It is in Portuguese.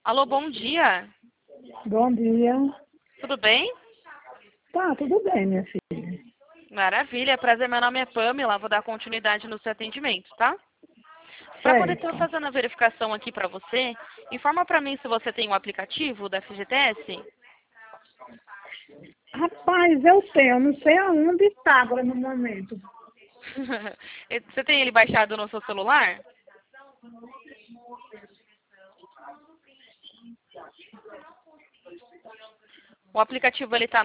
Alô, bom dia. Bom dia. Tudo bem? Tá, tudo bem, minha filha. Maravilha, prazer, meu nome é Pamela, vou dar continuidade no seu atendimento, tá? Para poder estar Certo. fazendo a verificação aqui para você, informa para mim se você tem o aplicativo da FGTS. Rapaz, eu tenho, eu não sei aonde está agora no momento. Você tem ele baixado no seu celular? O aplicativo ele está